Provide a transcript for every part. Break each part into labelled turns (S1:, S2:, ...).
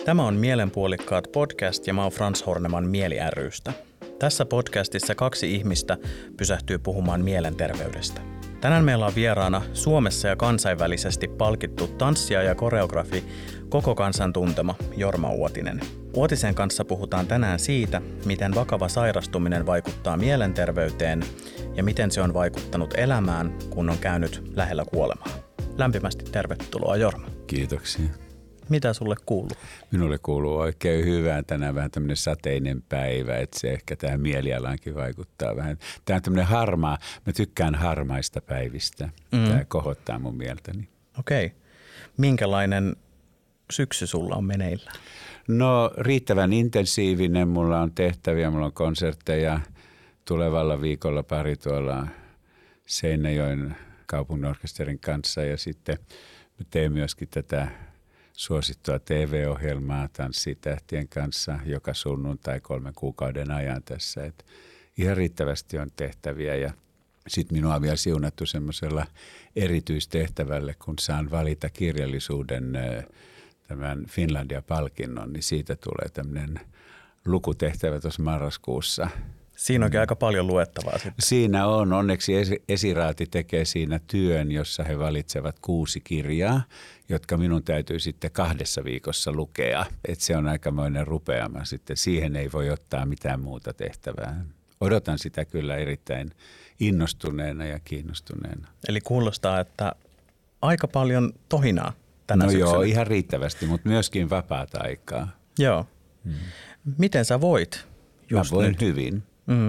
S1: Tämä on Mielenpuolikkaat podcast ja mä oon Frans Horneman Mieli ry:stä. Tässä podcastissa 2 ihmistä pysähtyy puhumaan mielenterveydestä. Tänään meillä on vieraana Suomessa ja kansainvälisesti palkittu tanssija ja koreografi, koko kansan tuntema Jorma Uotinen. Uotisen kanssa puhutaan tänään siitä, miten vakava sairastuminen vaikuttaa mielenterveyteen ja miten se on vaikuttanut elämään, kun on käynyt lähellä kuolemaa. Lämpimästi tervetuloa, Jorma.
S2: Kiitoksia. Mitä
S1: sulle kuuluu?
S2: Minulle kuuluu oikein hyvää. Tänään vähän tämmöinen sateinen päivä, että se ehkä tähän mielialaankin vaikuttaa vähän. Tämä on tämmöinen harmaa. Mä tykkään harmaista päivistä. Tämä kohottaa mun mieltäni.
S1: Okei. Minkälainen syksy sulla on meneillään?
S2: No riittävän intensiivinen. Mulla on tehtäviä, mulla on konsertteja. Tulevalla viikolla pari tuolla Seinäjoen kaupunginorkesterin kanssa ja sitten mä teen myöskin tätä suosittua TV-ohjelmaa Tanssitähtien kanssa joka sunnuntai 3 kuukauden ajan tässä. Et ihan riittävästi on tehtäviä ja sitten minua on vielä siunattu semmoisella erityistehtävälle, kun saan valita kirjallisuuden tämän Finlandia-palkinnon, niin siitä tulee tämmöinen lukutehtävä tuossa marraskuussa.
S1: Siinä onkin aika paljon luettavaa sitten.
S2: Siinä on. Onneksi esiraati tekee siinä työn, jossa he valitsevat 6 kirjaa, jotka minun täytyy sitten 2 viikossa lukea. Et se on aikamoinen rupeama sitten. Siihen ei voi ottaa mitään muuta tehtävää. Odotan sitä kyllä erittäin innostuneena ja kiinnostuneena.
S1: Eli kuulostaa, että aika paljon tohinaa tänä syksynä.
S2: Joo, ihan riittävästi, mutta myöskin vapaata aikaa.
S1: Joo. Miten sä voit just
S2: Mä voin
S1: nyt?
S2: hyvin.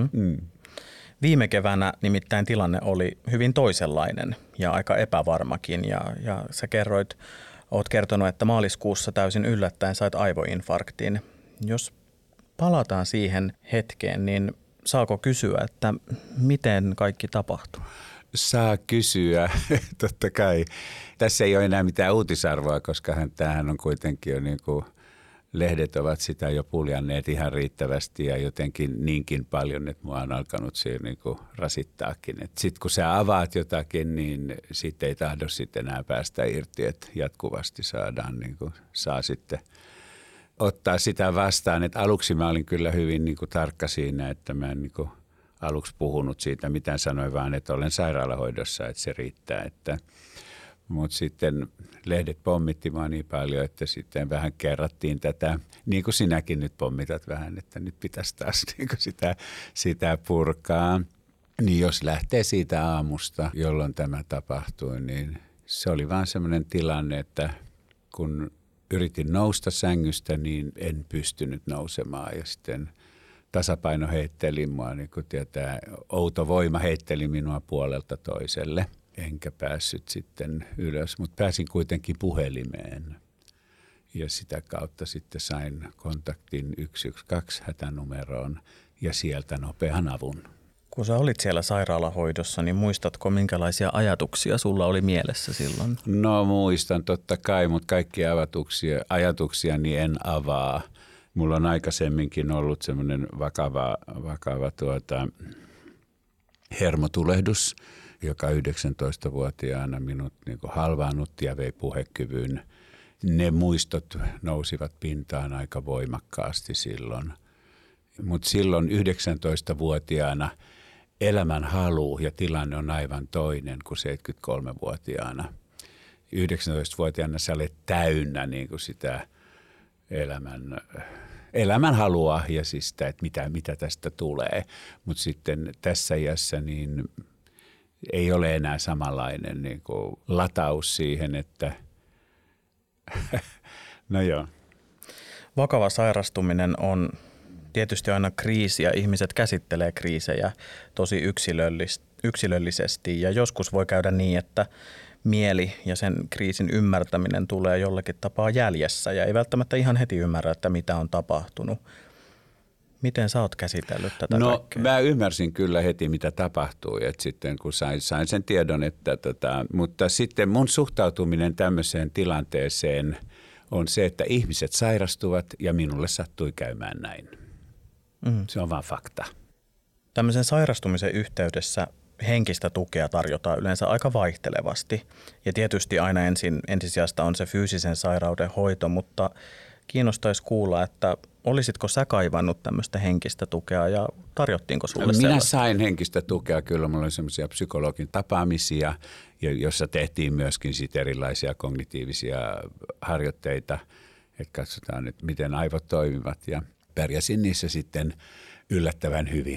S1: Viime keväänä nimittäin tilanne oli hyvin toisenlainen ja aika epävarmakin ja sä oot kertonut, että maaliskuussa täysin yllättäen sait aivoinfarktin. Jos palataan siihen hetkeen, niin saako kysyä, että miten kaikki tapahtui?
S2: Saa kysyä, totta kai. Tässä ei ole enää mitään uutisarvoa, koska tämähän on kuitenkin jo niin kuin lehdet ovat sitä jo puljanneet ihan riittävästi ja jotenkin niinkin paljon, että mua on alkanut siihen niin kuin rasittaakin. Sitten kun sä avaat jotakin, niin siitä ei tahdo sitten enää päästä irti, että jatkuvasti saa sitten ottaa sitä vastaan. Et aluksi mä olin kyllä hyvin niin kuin tarkka siinä, että mä en niin kuin aluksi puhunut siitä, mitä sanoin, vaan että olen sairaalahoidossa, että se riittää, mutta sitten lehdet pommitti mua niin paljon, että sitten vähän kerrattiin tätä, niin kuin sinäkin nyt pommitat vähän, että nyt pitäisi taas niin kuin sitä purkaa. Niin jos lähtee siitä aamusta, jolloin tämä tapahtui, niin se oli vaan semmoinen tilanne, että kun yritin nousta sängystä, niin en pystynyt nousemaan ja sitten tasapaino heitteli mua, niin kuin tietää, outo voima heitteli minua puolelta toiselle. Enkä päässyt sitten ylös, mutta pääsin kuitenkin puhelimeen ja sitä kautta sitten sain kontaktin 112 hätänumeroon ja sieltä nopean avun.
S1: Kun sä olit siellä sairaalahoidossa, niin muistatko minkälaisia ajatuksia sulla oli mielessä silloin?
S2: No muistan totta kai, mutta kaikkia ajatuksia niin en avaa. Mulla on aikaisemminkin ollut semmoinen vakava hermotulehdus, joka 19-vuotiaana minut niin kuin halvaannutti ja vei puhekyvyn. Ne muistot nousivat pintaan aika voimakkaasti silloin. Mutta silloin 19-vuotiaana elämän halu ja tilanne on aivan toinen kuin 73-vuotiaana. 19-vuotiaana sä olet täynnä niin kuin sitä elämän halua ja siis sitä, että mitä tästä tulee. Mutta sitten tässä iässä niin ei ole enää samanlainen niin kuin lataus siihen, että no joo.
S1: Vakava sairastuminen on tietysti aina kriisi ja ihmiset käsittelee kriisejä tosi yksilöllisesti ja joskus voi käydä niin, että mieli ja sen kriisin ymmärtäminen tulee jollakin tapaa jäljessä ja ei välttämättä ihan heti ymmärrä, että mitä on tapahtunut. Miten sä oot käsitellyt tätä kaikkea?
S2: Mä ymmärsin kyllä heti, mitä tapahtui, että sitten kun sain sen tiedon, mutta sitten mun suhtautuminen tämmöiseen tilanteeseen on se, että ihmiset sairastuvat ja minulle sattui käymään näin. Se on vaan fakta.
S1: Tämmöisen sairastumisen yhteydessä henkistä tukea tarjotaan yleensä aika vaihtelevasti ja tietysti aina ensisijasta on se fyysisen sairauden hoito, mutta kiinnostaisi kuulla, että olisitko sä kaivannut tämmöistä henkistä tukea ja tarjottiinko sulle
S2: Minä
S1: sellaista?
S2: sain henkistä tukea, kyllä mulla oli semmoisia psykologin tapaamisia, jossa tehtiin myöskin sit erilaisia kognitiivisia harjoitteita, että katsotaan, että miten aivot toimivat ja pärjäsin niissä sitten yllättävän hyvin.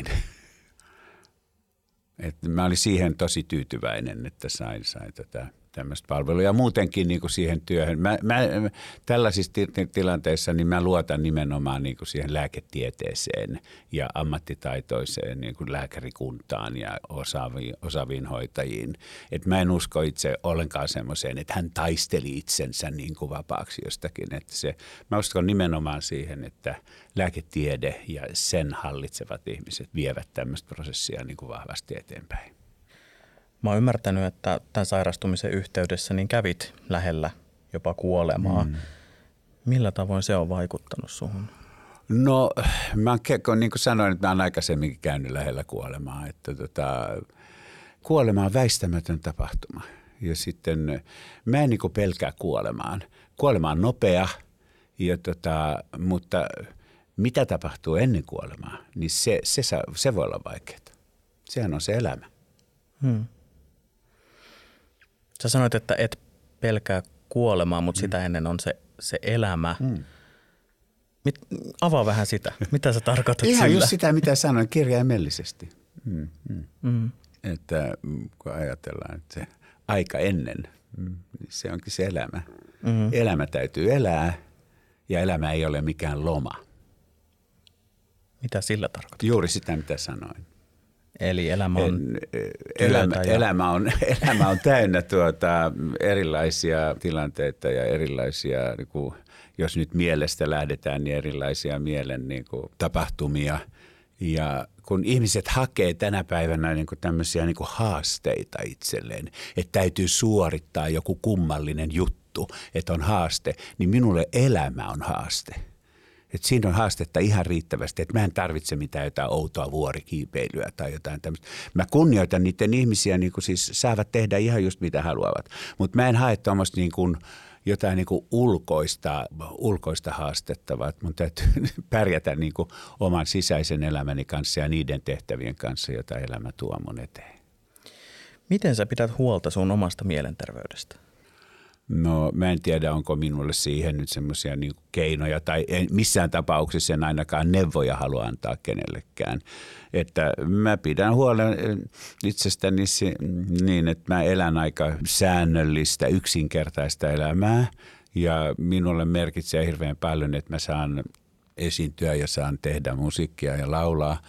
S2: Että mä olin siihen tosi tyytyväinen, että sain tämmöistä palvelua ja muutenkin niin kuin siihen työhön. Tällaisissa tilanteissa niin mä luotan nimenomaan niin kuin siihen lääketieteeseen ja ammattitaitoiseen niin kuin lääkärikuntaan ja osaaviin hoitajiin. Et mä en usko itse ollenkaan semmoiseen, että hän taisteli itsensä niin kuin vapaaksi jostakin. Että mä uskon nimenomaan siihen, että lääketiede ja sen hallitsevat ihmiset vievät tämmöistä prosessia niin kuin vahvasti eteenpäin.
S1: Mä oon ymmärtänyt, että tämän sairastumisen yhteydessä niin kävit lähellä jopa kuolemaa. Millä tavoin se on vaikuttanut suhun?
S2: No, niin kuin sanoin, että mä oon aikaisemminkin käynyt lähellä kuolemaa. Että kuolema on väistämätön tapahtuma. Ja sitten mä en niin kuin pelkää kuolemaan. Kuolema on nopea, mutta mitä tapahtuu ennen kuolemaa, niin se voi olla vaikeaa. Sehän on se elämä.
S1: Sä sanoit, että et pelkää kuolemaa, mutta sitä ennen on se elämä. Avaa vähän sitä. Mitä sä tarkoitat
S2: ihan
S1: sillä?
S2: Ihan just sitä, mitä sanoin kirjaimellisesti. Että kun ajatellaan, että se aika ennen, se onkin se elämä. Elämä täytyy elää ja elämä ei ole mikään loma.
S1: Mitä sillä tarkoittaa?
S2: Juuri sitä, mitä sanoin.
S1: Eli elämä on
S2: elämä on täynnä erilaisia tilanteita ja erilaisia, niin kuin, jos nyt mielestä lähdetään, niin erilaisia mielen niin kuin, tapahtumia. Ja kun ihmiset hakee tänä päivänä niin kuin tämmöisiä niin kuin haasteita itselleen, että täytyy suorittaa joku kummallinen juttu, että on haaste, niin minulle elämä on haaste. Että siinä on haastetta ihan riittävästi, että mä en tarvitse mitään jotain outoa vuorikiipeilyä tai jotain tämmöistä. Mä kunnioitan niiden ihmisiä, niin kuin siis saavat tehdä ihan just mitä haluavat, mutta mä en hae tuommoista niin kuin jotain niin kuin ulkoista haastetta, vaan mun täytyy pärjätä niin kuin oman sisäisen elämäni kanssa ja niiden tehtävien kanssa, joita elämä tuo mun eteen.
S1: Miten sä pidät huolta sun omasta mielenterveydestä?
S2: No mä en tiedä, onko minulle siihen nyt semmoisia niin keinoja tai missään tapauksessa en ainakaan neuvoja halua antaa kenellekään. Että mä pidän huolen itsestäni niin, että mä elän aika säännöllistä, yksinkertaista elämää ja minulle merkitsee hirveän paljon, että mä saan esiintyä ja saan tehdä musiikkia ja laulaa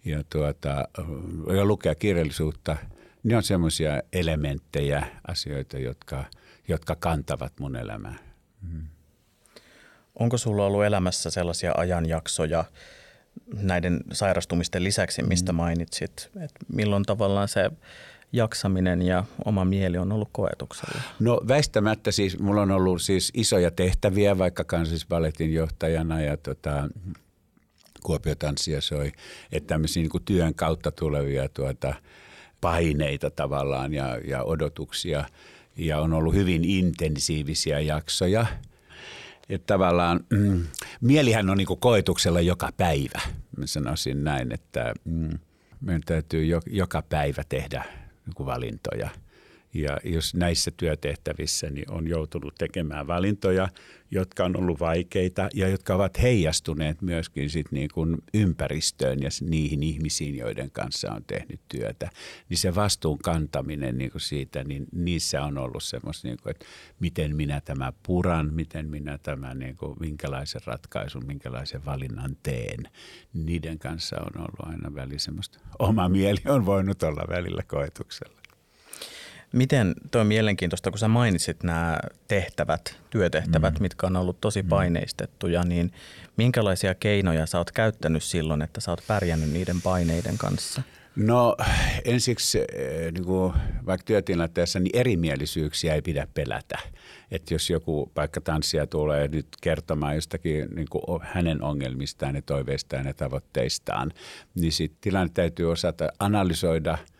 S2: ja lukea kirjallisuutta. Ne on semmoisia elementtejä, asioita, jotka kantavat mun elämää.
S1: Onko sulla ollut elämässä sellaisia ajanjaksoja näiden sairastumisten lisäksi, mistä mainitsit, että milloin tavallaan se jaksaminen ja oma mieli on ollut koetuksella?
S2: No väistämättä siis, mulla on ollut siis isoja tehtäviä, vaikka Kansallisballetin johtajana ja Kuopio Tanssia soi, että tämmöisiä niin kuin työn kautta tulevia paineita tavallaan ja odotuksia. Ja on ollut hyvin intensiivisiä jaksoja. Että tavallaan mielihän on niin kuin koetuksella joka päivä. Mä sanoisin näin, että meidän täytyy joka päivä tehdä niin kuin valintoja. Ja jos näissä työtehtävissä niin on joutunut tekemään valintoja, jotka on ollut vaikeita ja jotka ovat heijastuneet myöskin sit niin kuin ympäristöön ja niihin ihmisiin, joiden kanssa on tehnyt työtä, niin se vastuun kantaminen niin kuin siitä, niin niissä on ollut semmoista, niin kuin, että miten minä tämä puran, miten minä tämän, niin kuin, minkälaisen ratkaisun, minkälaisen valinnan teen. Niiden kanssa on ollut aina välillä semmoista, oma mieli on voinut olla välillä koetuksella.
S1: Miten tuo on mielenkiintoista, kun sä mainitsit nämä työtehtävät, mitkä on ollut tosi paineistettuja, niin minkälaisia keinoja sä oot käyttänyt silloin, että sä oot pärjännyt niiden paineiden kanssa?
S2: No ensiksi niin kuin vaikka työtilanteessa, niin erimielisyyksiä ei pidä pelätä. Että jos joku vaikka tanssija tulee nyt kertomaan jostakin niin kuin hänen ongelmistaan ja toiveistaan ja tavoitteistaan, niin sitten tilanne täytyy osata analysoida,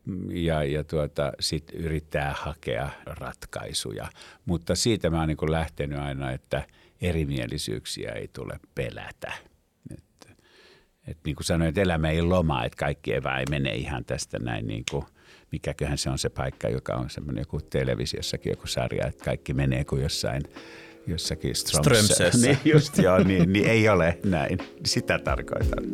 S2: ja sitten yrittää hakea ratkaisuja. Mutta siitä mä oon niin kuin lähtenyt aina, että erimielisyyksiä ei tule pelätä. Et niin kuin sanoin, että elämä ei lomaa, että kaikki ei mene ihan tästä näin niin kuin, mikäköhän se on se paikka, joka on semmoinen joku televisiossakin joku sarja, että kaikki menee kuin jossakin
S1: Strömsössä.
S2: Niin just joo, niin ei ole näin. Sitä tarkoitan.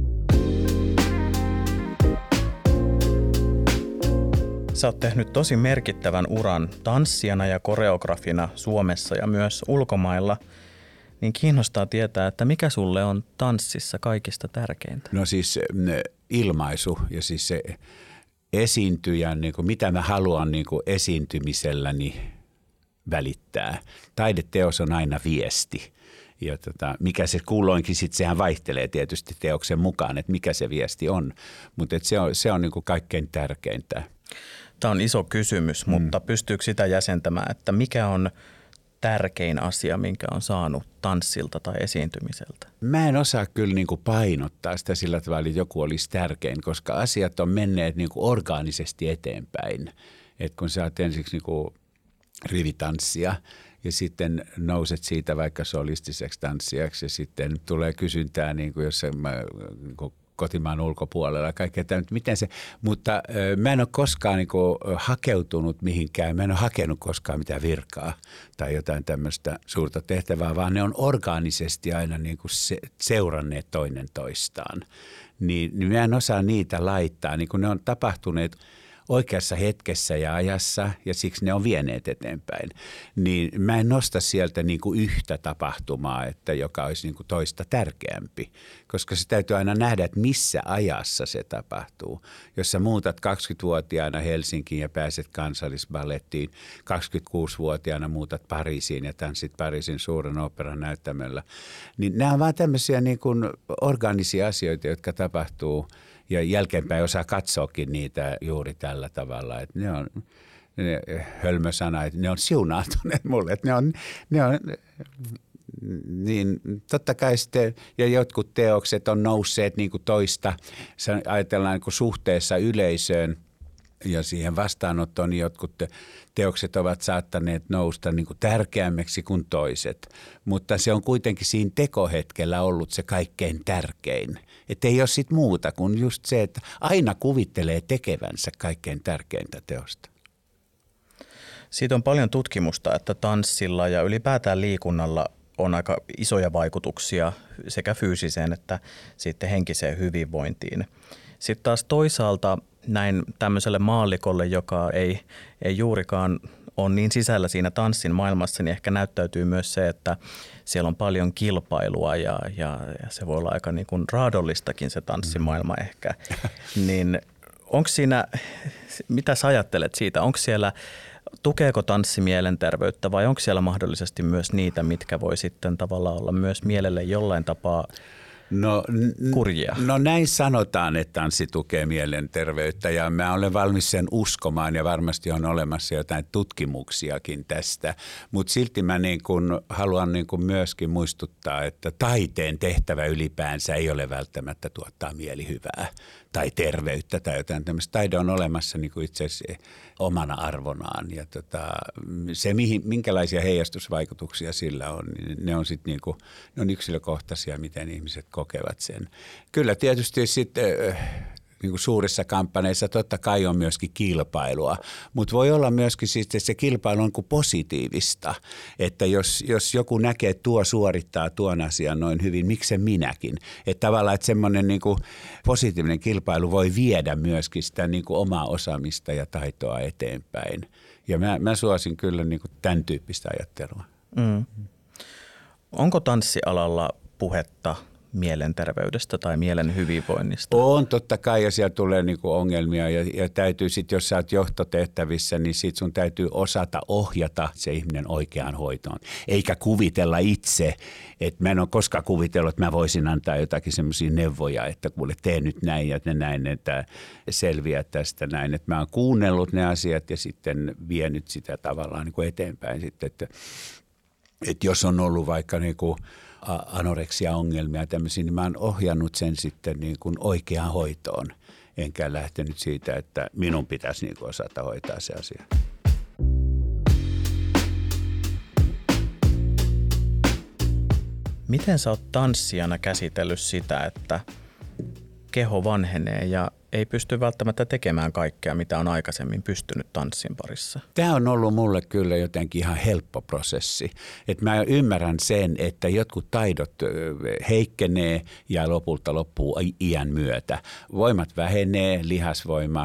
S1: Sä oot tehnyt tosi merkittävän uran tanssijana ja koreografina Suomessa ja myös ulkomailla. Niin kiinnostaa tietää, että mikä sulle on tanssissa kaikista tärkeintä?
S2: No siis ilmaisu ja siis se esiintyjän, niin kuin mitä mä haluan niin kuin esiintymiselläni välittää. Taideteos on aina viesti. Ja mikä se kulloinkin sitten, sehän vaihtelee tietysti teoksen mukaan, että mikä se viesti on. Mutta se on niin kuin kaikkein tärkeintä.
S1: Tämä on iso kysymys, mutta pystyykö sitä jäsentämään, että mikä on tärkein asia, minkä on saanut tanssilta tai esiintymiseltä? Mä
S2: en osaa kyllä niin kuin painottaa sitä sillä tavalla, että joku olisi tärkein, koska asiat on menneet niin kuin orgaanisesti eteenpäin. Et kun sä oot ensiksi niin kuin rivitanssia ja sitten nouset siitä vaikka solistiseksi tanssijaksi ja sitten tulee kysyntää niin kuin jossain kotimaan ulkopuolella. Kaikkea tämä, miten se, mutta mä en ole koskaan niin kuin hakeutunut mihinkään. Mä en ole hakenut koskaan mitään virkaa tai jotain tämmöistä suurta tehtävää, vaan ne on orgaanisesti aina niin kuin seuranneet toinen toistaan. Niin mä en osaa niitä laittaa, niin kuin ne on tapahtuneet oikeassa hetkessä ja ajassa ja siksi ne on vieneet eteenpäin. Niin mä en nosta sieltä niin kuin yhtä tapahtumaa, että joka olisi niin kuin toista tärkeämpi, koska se täytyy aina nähdä, että missä ajassa se tapahtuu. Jos sä muutat 20-vuotiaana Helsinkiin ja pääset Kansallisballettiin, 26-vuotiaana muutat Pariisiin ja tanssit Pariisin suuren oopperan näyttämöllä, niin nämä on vaan tämmöisiä niin kuin orgaanisia asioita, jotka tapahtuu. Ja jälkeenpäin osaa katsoakin niitä juuri tällä tavalla, että ne on hölmö sana, että ne on siunaantuneet mulle, että ne on niin totta kai sitten, ja jotkut teokset on nousseet niin kuin toista, ajatellaan niin kuin suhteessa yleisöön ja siihen vastaanottoon, niin jotkut teokset ovat saattaneet nousta niin kuin tärkeämmäksi kuin toiset, mutta se on kuitenkin siinä tekohetkellä ollut se kaikkein tärkein. Että ei ole sitten muuta kuin just se, että aina kuvittelee tekevänsä kaikkein tärkeintä teosta.
S1: Siitä on paljon tutkimusta, että tanssilla ja ylipäätään liikunnalla on aika isoja vaikutuksia sekä fyysiseen että sitten henkiseen hyvinvointiin. Sitten taas toisaalta näin tämmöiselle maallikolle, joka ei juurikaan ole niin sisällä siinä tanssin maailmassa, niin ehkä näyttäytyy myös se, että siellä on paljon kilpailua ja se voi olla aika niin kuin raadollistakin se tanssimaailma ehkä. Niin onko siinä, mitä sä ajattelet siitä, onko siellä, tukeeko tanssi mielenterveyttä vai onko siellä mahdollisesti myös niitä, mitkä voi sitten tavallaan olla myös mielelle jollain tapaa kurjia?
S2: No näin sanotaan, että tanssi tukee mielenterveyttä ja mä olen valmis sen uskomaan ja varmasti on olemassa jotain tutkimuksiakin tästä. Mutta silti mä niin kun haluan niin kun myöskin muistuttaa, että taiteen tehtävä ylipäänsä ei ole välttämättä tuottaa mielihyvää tai terveyttä tai jotain tämmöistä. Taide on olemassa niin kuin itse asiassa omana arvonaan ja se minkälaisia heijastusvaikutuksia sillä on, niin ne on sitten niin kuin, ne on yksilökohtaisia, miten ihmiset kokevat sen. Kyllä tietysti sitten niin kuin suurissa kampanjeissa totta kai on myöskin kilpailua, mutta voi olla myöskin siis, että se kilpailu on kuin positiivista, että jos joku näkee, että tuo suorittaa tuon asian noin hyvin, miksen minäkin, että tavallaan että semmoinen niin kuin positiivinen kilpailu voi viedä myöskin sitä niin kuin omaa osaamista ja taitoa eteenpäin ja mä suosin kyllä niin kuin tämän tyyppistä ajattelua.
S1: Onko tanssialalla puhetta mielenterveydestä tai mielen hyvinvoinnista?
S2: On totta kai ja siellä tulee niinku ongelmia ja täytyy sitten, jos sä oot johtotehtävissä, niin sit sun täytyy osata ohjata se ihminen oikeaan hoitoon. Eikä kuvitella itse, että mä en ole koskaan kuvitellut, että mä voisin antaa jotakin semmoisia neuvoja, että kuule tee nyt näin ja näin, että selviää tästä näin. Että mä oon kuunnellut ne asiat ja sitten vienyt sitä tavallaan niinku eteenpäin sitten, että jos on ollut vaikka niinku anoreksia-ongelmia ja tämmöisiä, niin mä oon ohjannut sen sitten niin kuin oikeaan hoitoon. enkä lähtenyt siitä, että minun pitäisi niin kuin osata hoitaa se asia.
S1: Miten sä oot tanssijana käsitellyt sitä, että keho vanhenee ja ei pysty välttämättä tekemään kaikkea, mitä on aikaisemmin pystynyt tanssin parissa?
S2: Tämä on ollut mulle kyllä jotenkin ihan helppo prosessi. Että mä ymmärrän sen, että jotkut taidot heikkenee ja lopulta loppuu iän myötä. Voimat vähenee, lihasvoima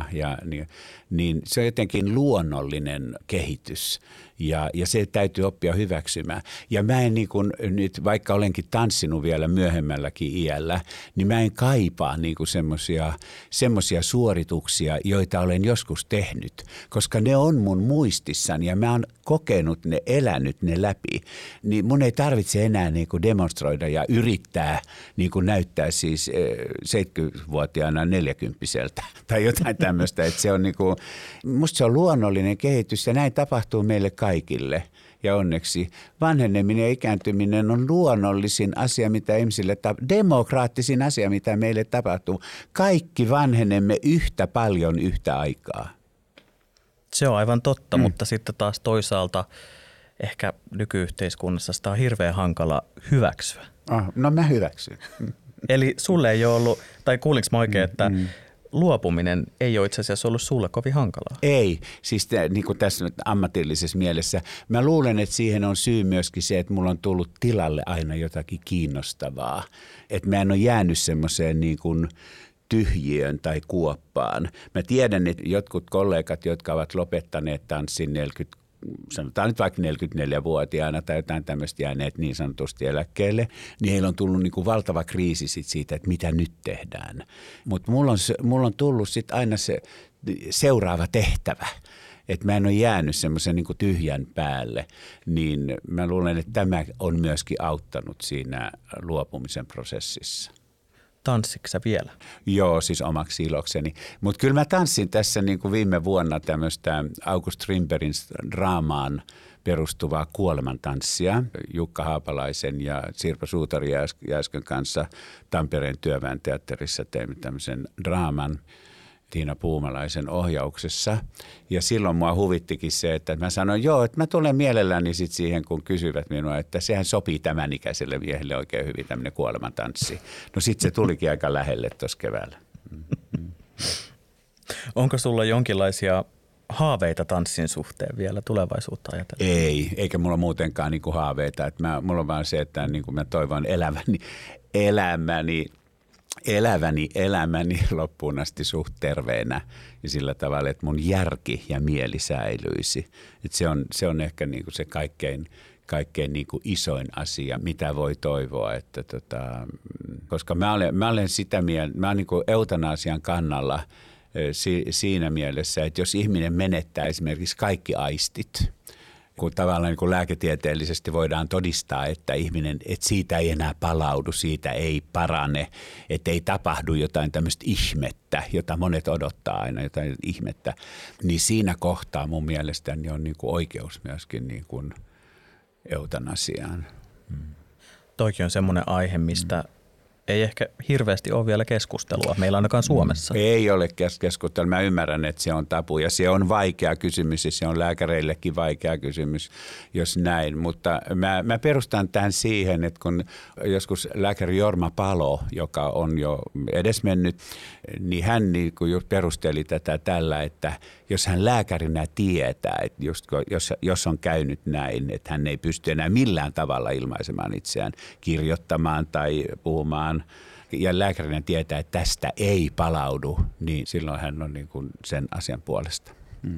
S2: niin se on jotenkin luonnollinen kehitys. Ja se täytyy oppia hyväksymään. Ja mä en niin kuin nyt, vaikka olenkin tanssinut vielä myöhemmälläkin iällä, niin mä en kaipaa niin kuin semmoisia suorituksia, joita olen joskus tehnyt, koska ne on mun muistissani ja mä oon kokenut ne, elänyt ne läpi. Niin mun ei tarvitse enää niin kuin demonstroida ja yrittää niin kuin näyttää siis 70-vuotiaana 40-vuotiaalta tai jotain tämmöistä. Että se on niin kuin, musta se on luonnollinen kehitys ja näin tapahtuu meille kaikille. Ja onneksi vanheneminen ja ikääntyminen on luonnollisin asia, mitä ihmisille demokraattisin asia, mitä meille tapahtuu. Kaikki vanhenemme yhtä paljon yhtä aikaa.
S1: Se on aivan totta, mutta sitten taas toisaalta ehkä nykyyhteiskunnassa sitä on hirveän hankala hyväksyä.
S2: No mä hyväksyn.
S1: Eli sulle ei ole ollut, tai kuulinko mä oikein, että luopuminen ei ole itse asiassa ollut sulle kovin hankalaa?
S2: Ei, siis niin kuin tässä nyt ammatillisessa mielessä. Mä luulen, että siihen on syy myöskin se, että mulla on tullut tilalle aina jotakin kiinnostavaa. Että mä en ole jäänyt semmoiseen niin kuin tyhjiön tai kuoppaan. Mä tiedän, että jotkut kollegat, jotka ovat lopettaneet tanssin sanotaan nyt vaikka 44-vuotiaana tai jotain tämmöistä jääneet niin sanotusti eläkkeelle, niin heillä on tullut niin kuin valtava kriisi siitä, että mitä nyt tehdään. Mutta mulla on tullut sitten aina se seuraava tehtävä, että mä en ole jäänyt semmoisen niin kuin tyhjän päälle, niin mä luulen, että tämä on myöskin auttanut siinä luopumisen prosessissa.
S1: Tanssitko sä vielä?
S2: Joo, siis omaksi ilokseni. Mutta kyllä mä tanssin tässä niin kuin viime vuonna tämmöistä August Strindbergin draamaan perustuvaa kuolemantanssia Jukka Haapalaisen ja Sirpa Suutari-Jääskön kanssa Tampereen Työväen teatterissa teimme tämmöisen draaman Tiina Puumalaisen ohjauksessa. Ja silloin mua huvittikin se, että mä sanoin, että mä tulen mielelläni sit siihen, kun kysyvät minua, että sehän sopii tämän ikäiselle miehelle oikein hyvin tämmöinen kuolemantanssi. No sit se tulikin aika lähelle tuossa keväällä.
S1: Onko sulla jonkinlaisia haaveita tanssin suhteen vielä tulevaisuutta ajatellen?
S2: Ei, eikä mulla muutenkaan niinku haaveita. Mulla on vaan se, että niinku mä toivon elämäni loppuun asti suht terveenä ja sillä tavalla, että mun järki ja mieli säilyisi. Että se on ehkä niinku se kaikkein niinku isoin asia, mitä voi toivoa. Että koska mä olen sitä mieltä, mä olen niinku eutanasian kannalla siinä mielessä, että jos ihminen menettää esimerkiksi kaikki aistit, kun tavallaan niin kuin lääketieteellisesti voidaan todistaa, että ihminen, että siitä ei enää palaudu, siitä ei parane, että ei tapahdu jotain tämmöistä ihmettä, jota monet odottaa aina, jotain ihmettä, niin siinä kohtaa mun mielestäni on niin kuin oikeus myöskin niin kuin eutanasiaan.
S1: Toikin on semmoinen aihe, mistä ei ehkä hirveästi ole vielä keskustelua, meillä ainakaan Suomessa.
S2: Ei ole keskustelua. Mä ymmärrän, että se on tabu ja se on vaikea kysymys ja se on lääkäreillekin vaikea kysymys, jos näin. Mutta mä perustan tämän siihen, että kun joskus lääkäri Jorma Palo, joka on jo edesmennyt, niin hän niin kuin perusteli tätä tällä, että jos hän lääkärinä tietää, että jos on käynyt näin, että hän ei pysty enää millään tavalla ilmaisemaan itseään, kirjoittamaan tai puhumaan, ja lääkärinä tietää, että tästä ei palaudu, niin silloin hän on niin kuin sen asian puolesta.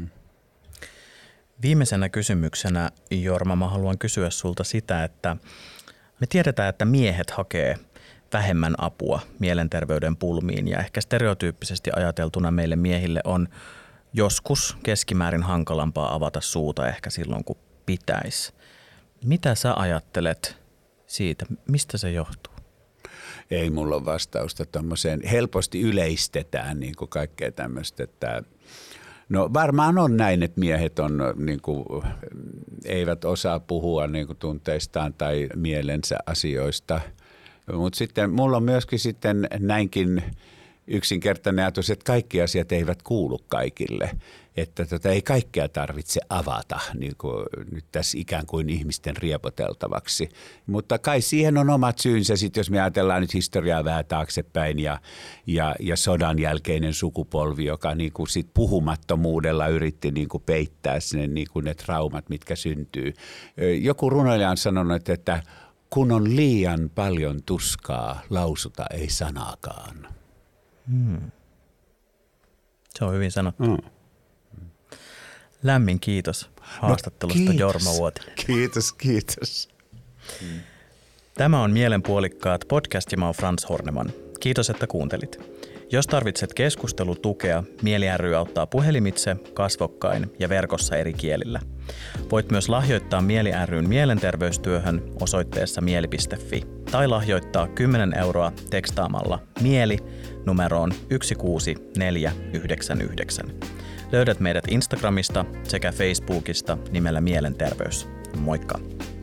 S1: Viimeisenä kysymyksenä, Jorma, mä haluan kysyä sulta sitä, että me tiedetään, että miehet hakee vähemmän apua mielenterveyden pulmiin ja ehkä stereotyyppisesti ajateltuna meille miehille on joskus keskimäärin hankalampaa avata suuta ehkä silloin, kun pitäisi. Mitä sä ajattelet siitä? Mistä se johtuu?
S2: Ei mulla ole vastausta tommoseen. Helposti yleistetään niin kuin kaikkea tämmöistä, että no varmaan on näin, että miehet on, niin kuin, eivät osaa puhua niin kuin tunteistaan tai mielensä asioista. Mutta sitten mulla on myöskin sitten näinkin yksinkertainen ajatus, että kaikki asiat eivät kuulu kaikille. Että ei kaikkea tarvitse avata niin kuin nyt tässä ikään kuin ihmisten riepoteltavaksi. Mutta kai siihen on omat syynsä, sitten jos me ajatellaan nyt historiaa vähän taaksepäin ja sodan jälkeinen sukupolvi, joka niin kuin sit puhumattomuudella yritti niin kuin peittää sinne niin kuin ne traumat, mitkä syntyy. Joku runoilija on sanonut, että kun on liian paljon tuskaa, lausuta ei sanaakaan.
S1: Se on hyvin sanottu. Lämmin kiitos haastattelusta, Jorma Uotinen.
S2: Kiitos.
S1: Tämä on Mielenpuolikkaat podcast ja mä oon Frans Horneman. Kiitos, että kuuntelit. Jos tarvitset keskustelutukea, Mieli ry auttaa puhelimitse, kasvokkain ja verkossa eri kielillä. Voit myös lahjoittaa Mieli ry:n mielenterveystyöhön osoitteessa mieli.fi tai lahjoittaa 10 € tekstaamalla mieli numeroon 16499. Löydät meidät Instagramista sekä Facebookista nimellä Mielenterveys. Moikka!